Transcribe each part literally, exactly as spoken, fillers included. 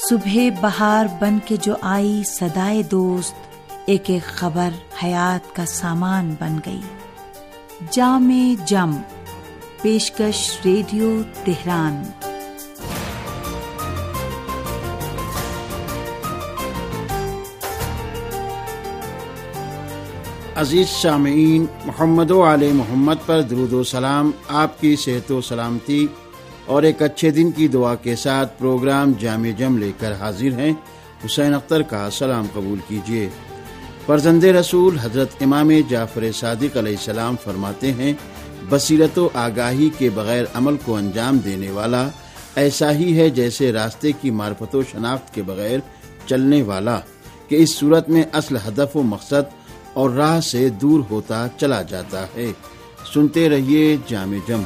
صبح بہار بن کے جو آئی صدائے دوست، ایک ایک خبر حیات کا سامان بن گئی۔ جام جم، پیشکش ریڈیو تہران۔ عزیز سامعین، محمد و آل محمد پر درود و سلام، آپ کی صحت و سلامتی اور ایک اچھے دن کی دعا کے ساتھ پروگرام جام جم لے کر حاضر ہیں۔ حسین اختر کا سلام قبول کیجیے۔ فرزند رسول حضرت امام جعفر صادق علیہ السلام فرماتے ہیں، بصیرت و آگاہی کے بغیر عمل کو انجام دینے والا ایسا ہی ہے جیسے راستے کی معرفت و شناخت کے بغیر چلنے والا، کہ اس صورت میں اصل ہدف و مقصد اور راہ سے دور ہوتا چلا جاتا ہے۔ سنتے رہیے جام جم۔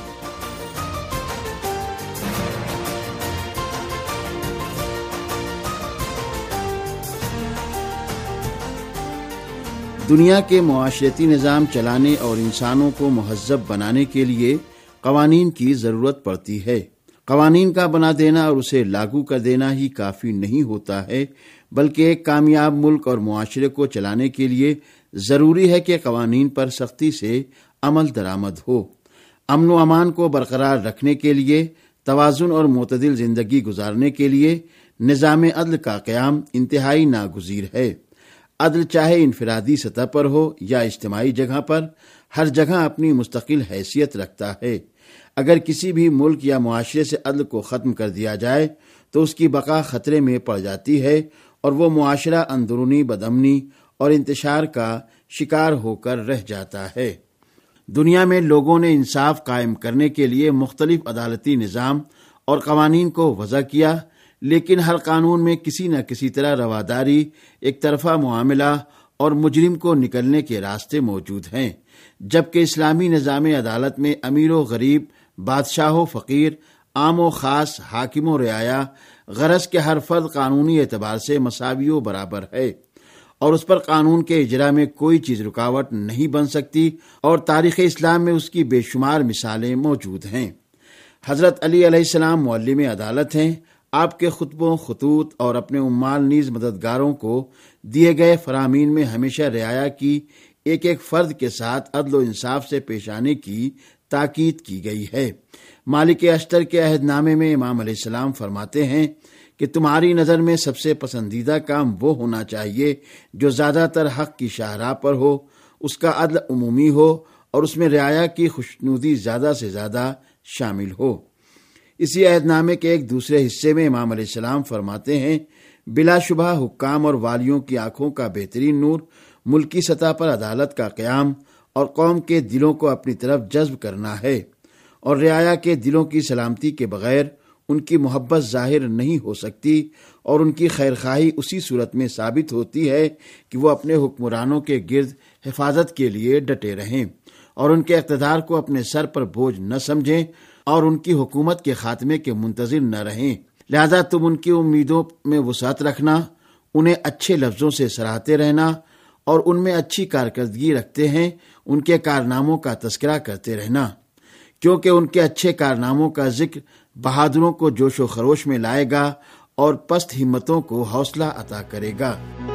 دنیا کے معاشرتی نظام چلانے اور انسانوں کو مہذب بنانے کے لیے قوانین کی ضرورت پڑتی ہے۔ قوانین کا بنا دینا اور اسے لاگو کر دینا ہی کافی نہیں ہوتا ہے، بلکہ ایک کامیاب ملک اور معاشرے کو چلانے کے لیے ضروری ہے کہ قوانین پر سختی سے عمل درآمد ہو۔ امن و امان کو برقرار رکھنے کے لیے، توازن اور معتدل زندگی گزارنے کے لیے نظام عدل کا قیام انتہائی ناگزیر ہے۔ عدل چاہے انفرادی سطح پر ہو یا اجتماعی جگہ پر، ہر جگہ اپنی مستقل حیثیت رکھتا ہے۔ اگر کسی بھی ملک یا معاشرے سے عدل کو ختم کر دیا جائے تو اس کی بقا خطرے میں پڑ جاتی ہے اور وہ معاشرہ اندرونی بدامنی اور انتشار کا شکار ہو کر رہ جاتا ہے۔ دنیا میں لوگوں نے انصاف قائم کرنے کے لیے مختلف عدالتی نظام اور قوانین کو وضع کیا، لیکن ہر قانون میں کسی نہ کسی طرح رواداری، ایک طرفہ معاملہ اور مجرم کو نکلنے کے راستے موجود ہیں، جبکہ اسلامی نظام عدالت میں امیر و غریب، بادشاہ و فقیر، عام و خاص، حاکم و رعایا، غرض کہ ہر فرد قانونی اعتبار سے مساوی و برابر ہے اور اس پر قانون کے اجرا میں کوئی چیز رکاوٹ نہیں بن سکتی، اور تاریخ اسلام میں اس کی بے شمار مثالیں موجود ہیں۔ حضرت علی علیہ السلام معلم عدالت ہیں۔ آپ کے خطبوں، خطوط اور اپنے عمال نیز مددگاروں کو دیے گئے فرامین میں ہمیشہ رعایا کی، ایک ایک فرد کے ساتھ عدل و انصاف سے پیش آنے کی تاکید کی گئی ہے۔ مالک اشتر کے عہد نامے میں امام علیہ السلام فرماتے ہیں کہ تمہاری نظر میں سب سے پسندیدہ کام وہ ہونا چاہیے جو زیادہ تر حق کی شاہراہ پر ہو، اس کا عدل عمومی ہو اور اس میں رعایا کی خوشنودی زیادہ سے زیادہ شامل ہو۔ اسی عہد نامے کے ایک دوسرے حصے میں امام علیہ السلام فرماتے ہیں، بلا شبہ حکام اور والیوں کی آنکھوں کا بہترین نور ملکی سطح پر عدالت کا قیام اور قوم کے دلوں کو اپنی طرف جذب کرنا ہے، اور رعایا کے دلوں کی سلامتی کے بغیر ان کی محبت ظاہر نہیں ہو سکتی، اور ان کی خیرخواہی اسی صورت میں ثابت ہوتی ہے کہ وہ اپنے حکمرانوں کے گرد حفاظت کے لیے ڈٹے رہیں اور ان کے اقتدار کو اپنے سر پر بوجھ نہ سمجھیں اور ان کی حکومت کے خاتمے کے منتظر نہ رہیں۔ لہذا تم ان کی امیدوں میں وسعت رکھنا، انہیں اچھے لفظوں سے سراہتے رہنا اور ان میں اچھی کارکردگی رکھتے ہیں ان کے کارناموں کا تذکرہ کرتے رہنا، کیونکہ ان کے اچھے کارناموں کا ذکر بہادروں کو جوش و خروش میں لائے گا اور پست ہمتوں کو حوصلہ عطا کرے گا۔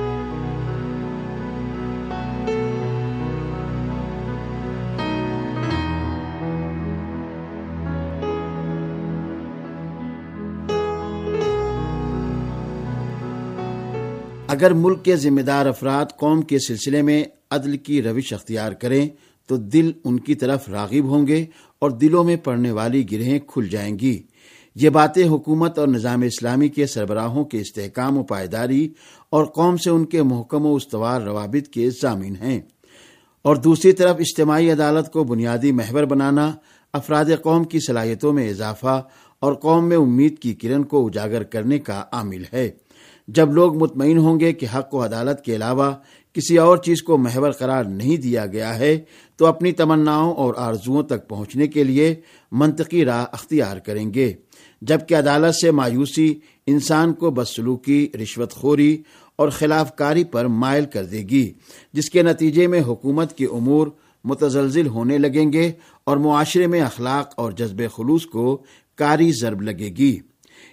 اگر ملک کے ذمہ دار افراد قوم کے سلسلے میں عدل کی روش اختیار کریں تو دل ان کی طرف راغب ہوں گے اور دلوں میں پڑنے والی گرہیں کھل جائیں گی۔ یہ باتیں حکومت اور نظام اسلامی کے سربراہوں کے استحکام و پائیداری اور قوم سے ان کے محکم و استوار روابط کے ضامن ہیں، اور دوسری طرف اجتماعی عدالت کو بنیادی محور بنانا افراد قوم کی صلاحیتوں میں اضافہ اور قوم میں امید کی کرن کو اجاگر کرنے کا عامل ہے۔ جب لوگ مطمئن ہوں گے کہ حق و عدالت کے علاوہ کسی اور چیز کو محور قرار نہیں دیا گیا ہے تو اپنی تمناؤں اور آرزوؤں تک پہنچنے کے لیے منطقی راہ اختیار کریں گے، جبکہ عدالت سے مایوسی انسان کو بدسلوکی، رشوت خوری اور خلاف کاری پر مائل کر دے گی، جس کے نتیجے میں حکومت کے امور متزلزل ہونے لگیں گے اور معاشرے میں اخلاق اور جذب خلوص کو کاری ضرب لگے گی۔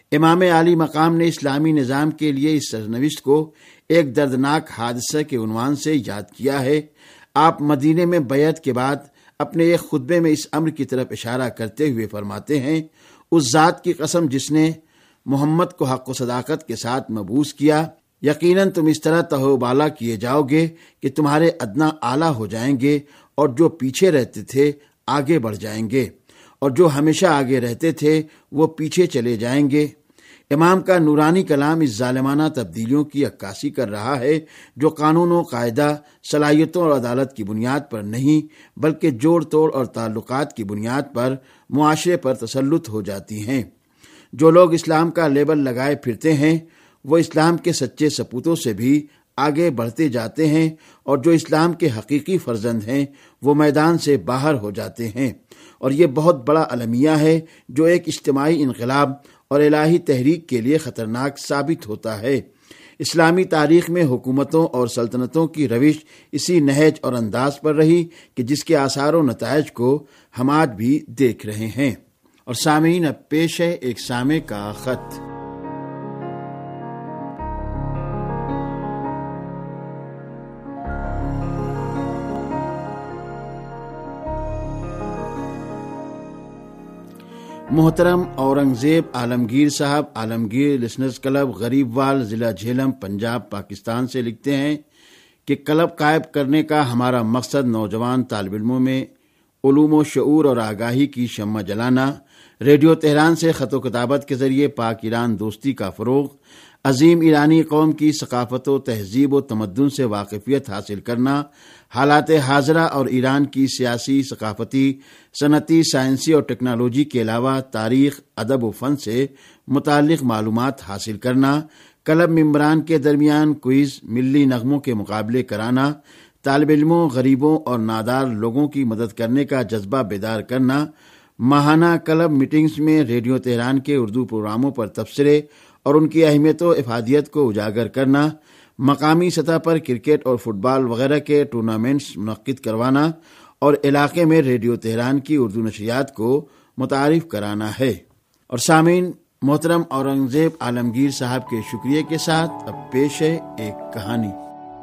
امام عالی مقام نے اسلامی نظام کے لیے اس سرنوشت کو ایک دردناک حادثہ کے عنوان سے یاد کیا ہے۔ آپ مدینے میں بیعت کے بعد اپنے ایک خطبے میں اس امر کی طرف اشارہ کرتے ہوئے فرماتے ہیں، اس ذات کی قسم جس نے محمد کو حق و صداقت کے ساتھ مبعوث کیا، یقیناً تم اس طرح تہو بالا کیے جاؤ گے کہ تمہارے ادنا اعلیٰ ہو جائیں گے، اور جو پیچھے رہتے تھے آگے بڑھ جائیں گے، اور جو ہمیشہ آگے رہتے تھے وہ پیچھے چلے جائیں گے۔ امام کا نورانی کلام اس ظالمانہ تبدیلیوں کی عکاسی کر رہا ہے جو قانون و قاعدہ، صلاحیتوں اور عدالت کی بنیاد پر نہیں بلکہ جوڑ توڑ اور تعلقات کی بنیاد پر معاشرے پر تسلط ہو جاتی ہیں۔ جو لوگ اسلام کا لیبل لگائے پھرتے ہیں وہ اسلام کے سچے سپوتوں سے بھی آگے بڑھتے جاتے ہیں، اور جو اسلام کے حقیقی فرزند ہیں وہ میدان سے باہر ہو جاتے ہیں، اور یہ بہت بڑا المیہ ہے جو ایک اجتماعی انقلاب اور الہی تحریک کے لیے خطرناک ثابت ہوتا ہے۔ اسلامی تاریخ میں حکومتوں اور سلطنتوں کی روش اسی نہج اور انداز پر رہی کہ جس کے آثار و نتائج کو ہم آج بھی دیکھ رہے ہیں۔ اور سامعین، اب پیش ہے ایک سامع کا خط۔ محترم اورنگزیب عالمگیر صاحب، عالمگیر لسنرز کلب غریب وال، ضلع جہلم، پنجاب، پاکستان سے لکھتے ہیں کہ کلب قائم کرنے کا ہمارا مقصد نوجوان طالب علموں میں علوم و شعور اور آگاہی کی شمع جلانا، ریڈیو تہران سے خط و کتابت کے ذریعے پاک ایران دوستی کا فروغ، عظیم ایرانی قوم کی ثقافت و تہذیب و تمدن سے واقفیت حاصل کرنا، حالات حاضرہ اور ایران کی سیاسی، ثقافتی، صنعتی، سائنسی اور ٹیکنالوجی کے علاوہ تاریخ، ادب و فن سے متعلق معلومات حاصل کرنا، کلب ممبران کے درمیان کوئز، ملی نغموں کے مقابلے کرانا، طالب علموں، غریبوں اور نادار لوگوں کی مدد کرنے کا جذبہ بیدار کرنا، ماہانہ کلب میٹنگز میں ریڈیو تہران کے اردو پروگراموں پر تبصرے اور ان کی اہمیت و افادیت کو اجاگر کرنا، مقامی سطح پر کرکٹ اور فٹ بال وغیرہ کے ٹورنامنٹس منعقد کروانا اور علاقے میں ریڈیو تہران کی اردو نشریات کو متعارف کرانا ہے۔ اور سامعین، محترم اورنگزیب عالمگیر صاحب کے شکریہ کے ساتھ اب پیش ہے ایک کہانی۔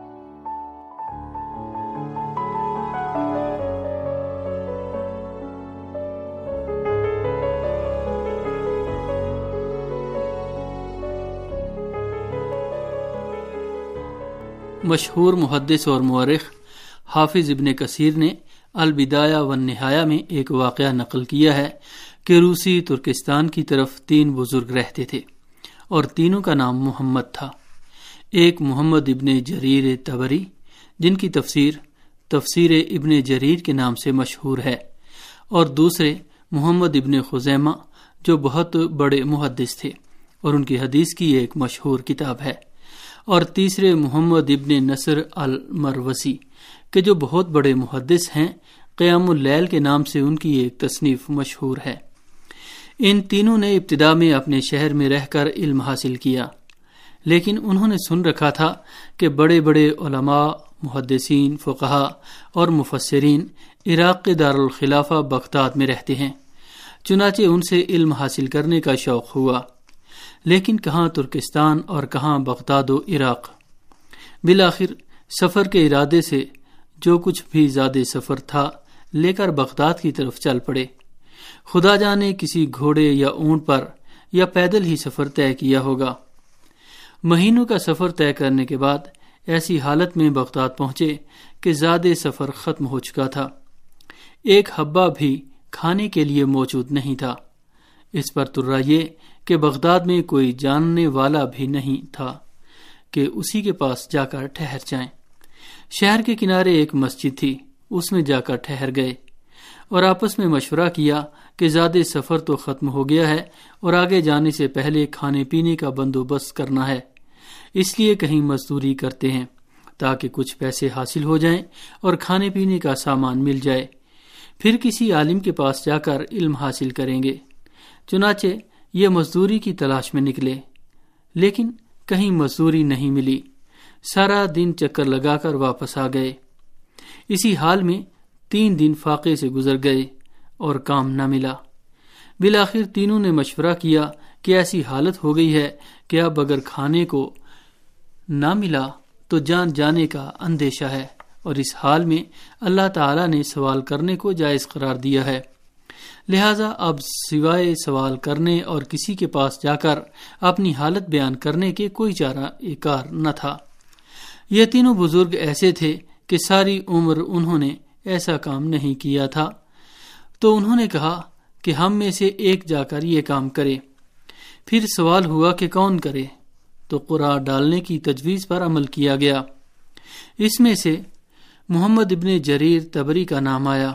مشہور محدث اور مورخ حافظ ابن کثیر نے البدایہ والنہایہ میں ایک واقعہ نقل کیا ہے کہ روسی ترکستان کی طرف تین بزرگ رہتے تھے اور تینوں کا نام محمد تھا۔ ایک محمد ابن جریر طبری، جن کی تفسیر تفسیر ابن جریر کے نام سے مشہور ہے، اور دوسرے محمد ابن خزیمہ جو بہت بڑے محدث تھے اور ان کی حدیث کی ایک مشہور کتاب ہے، اور تیسرے محمد ابن نصر المروزی کہ جو بہت بڑے محدث ہیں، قیام اللیل کے نام سے ان کی ایک تصنیف مشہور ہے۔ ان تینوں نے ابتدا میں اپنے شہر میں رہ کر علم حاصل کیا، لیکن انہوں نے سن رکھا تھا کہ بڑے بڑے علماء، محدثین، فقہاء اور مفسرین عراق کے دارالخلافہ بغداد میں رہتے ہیں، چنانچہ ان سے علم حاصل کرنے کا شوق ہوا، لیکن کہاں ترکستان اور کہاں بغداد و عراق۔ بالآخر سفر کے ارادے سے جو کچھ بھی زیادہ سفر تھا لے کر بغداد کی طرف چل پڑے۔ خدا جانے کسی گھوڑے یا اونٹ پر یا پیدل ہی سفر طے کیا ہوگا۔ مہینوں کا سفر طے کرنے کے بعد ایسی حالت میں بغداد پہنچے کہ زیادہ سفر ختم ہو چکا تھا، ایک حبہ بھی کھانے کے لیے موجود نہیں تھا۔ اس پر ترا یہ کہ بغداد میں کوئی جاننے والا بھی نہیں تھا کہ اسی کے پاس جا کر ٹھہر جائیں۔ شہر کے کنارے ایک مسجد تھی، اس میں جا کر ٹھہر گئے اور آپس میں مشورہ کیا کہ زیادہ سفر تو ختم ہو گیا ہے اور آگے جانے سے پہلے کھانے پینے کا بندوبست کرنا ہے، اس لیے کہیں مزدوری کرتے ہیں تاکہ کچھ پیسے حاصل ہو جائیں اور کھانے پینے کا سامان مل جائے، پھر کسی عالم کے پاس جا کر علم حاصل کریں گے۔ چنانچہ یہ مزدوری کی تلاش میں نکلے، لیکن کہیں مزدوری نہیں ملی، سارا دن چکر لگا کر واپس آ گئے۔ اسی حال میں تین دن فاقے سے گزر گئے اور کام نہ ملا۔ بالآخر تینوں نے مشورہ کیا کہ ایسی حالت ہو گئی ہے کہ اب اگر کھانے کو نہ ملا تو جان جانے کا اندیشہ ہے، اور اس حال میں اللہ تعالیٰ نے سوال کرنے کو جائز قرار دیا ہے، لہذا اب سوائے سوال کرنے اور کسی کے پاس جا کر اپنی حالت بیان کرنے کے کوئی چارہ کار نہ تھا۔ یہ تینوں بزرگ ایسے تھے کہ ساری عمر انہوں نے ایسا کام نہیں کیا تھا، تو انہوں نے کہا کہ ہم میں سے ایک جا کر یہ کام کرے۔ پھر سوال ہوا کہ کون کرے، تو قرعہ ڈالنے کی تجویز پر عمل کیا گیا۔ اس میں سے محمد ابن جریر طبری کا نام آیا۔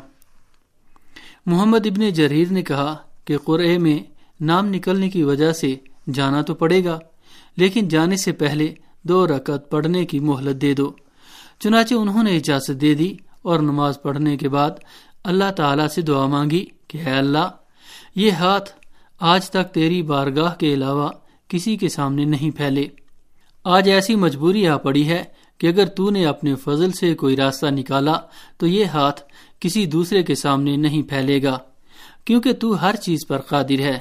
محمد ابن جریر نے کہا کہ قرعے میں نام نکلنے کی وجہ سے جانا تو پڑے گا، لیکن جانے سے پہلے دو رکعت پڑھنے کی مہلت دے دو۔ چنانچہ انہوں نے اجازت دے دی اور نماز پڑھنے کے بعد اللہ تعالیٰ سے دعا مانگی کہ اے اللہ، یہ ہاتھ آج تک تیری بارگاہ کے علاوہ کسی کے سامنے نہیں پھیلے۔ آج ایسی مجبوری آ پڑی ہے کہ اگر تو نے اپنے فضل سے کوئی راستہ نکالا تو یہ ہاتھ کسی دوسرے کے سامنے نہیں پھیلے گا، کیونکہ تو ہر چیز پر قادر ہے۔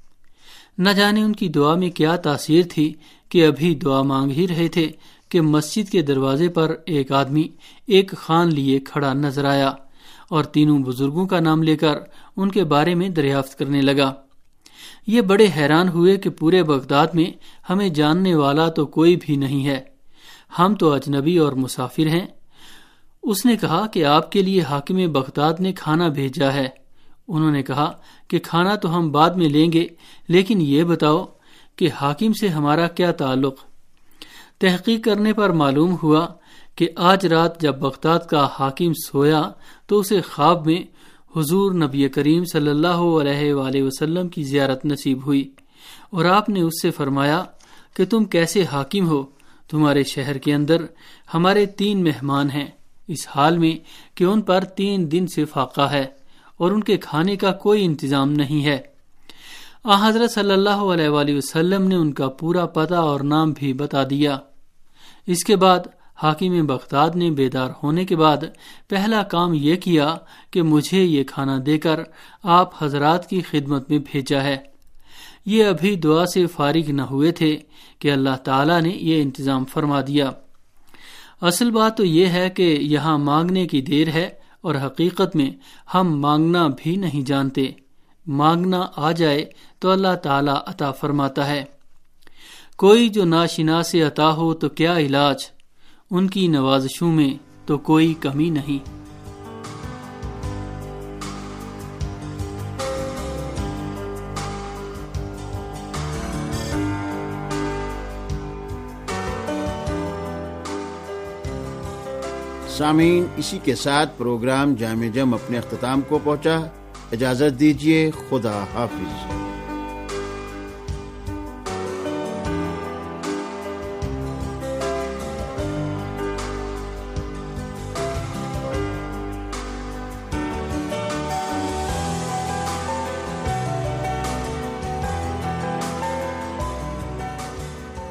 نہ جانے ان کی دعا میں کیا تاثیر تھی کہ ابھی دعا مانگ ہی رہے تھے کہ مسجد کے دروازے پر ایک آدمی ایک خوان لیے کھڑا نظر آیا اور تینوں بزرگوں کا نام لے کر ان کے بارے میں دریافت کرنے لگا۔ یہ بڑے حیران ہوئے کہ پورے بغداد میں ہمیں جاننے والا تو کوئی بھی نہیں ہے، ہم تو اجنبی اور مسافر ہیں۔ اس نے کہا کہ آپ کے لیے حاکم بغداد نے کھانا بھیجا ہے۔ انہوں نے کہا کہ کھانا تو ہم بعد میں لیں گے، لیکن یہ بتاؤ کہ حاکم سے ہمارا کیا تعلق؟ تحقیق کرنے پر معلوم ہوا کہ آج رات جب بغداد کا حاکم سویا تو اسے خواب میں حضور نبی کریم صلی اللہ علیہ وآلہ وسلم کی زیارت نصیب ہوئی، اور آپ نے اس سے فرمایا کہ تم کیسے حاکم ہو؟ تمہارے شہر کے اندر ہمارے تین مہمان ہیں، اس حال میں کہ ان پر تین دن سے فاقہ ہے اور ان کے کھانے کا کوئی انتظام نہیں ہے۔ آن حضرت صلی اللہ علیہ وآلہ وسلم نے ان کا پورا پتہ اور نام بھی بتا دیا۔ اس کے بعد حاکم بغداد نے بیدار ہونے کے بعد پہلا کام یہ کیا کہ مجھے یہ کھانا دے کر آپ حضرات کی خدمت میں بھیجا ہے۔ یہ ابھی دعا سے فارغ نہ ہوئے تھے کہ اللہ تعالیٰ نے یہ انتظام فرما دیا۔ اصل بات تو یہ ہے کہ یہاں مانگنے کی دیر ہے، اور حقیقت میں ہم مانگنا بھی نہیں جانتے۔ مانگنا آ جائے تو اللہ تعالیٰ عطا فرماتا ہے۔ کوئی جو ناشنا سے عطا ہو تو کیا علاج، ان کی نوازشوں میں تو کوئی کمی نہیں۔ سامعین، اسی کے ساتھ پروگرام جامع جم اپنے اختتام کو پہنچا۔ اجازت دیجیے، خدا حافظ۔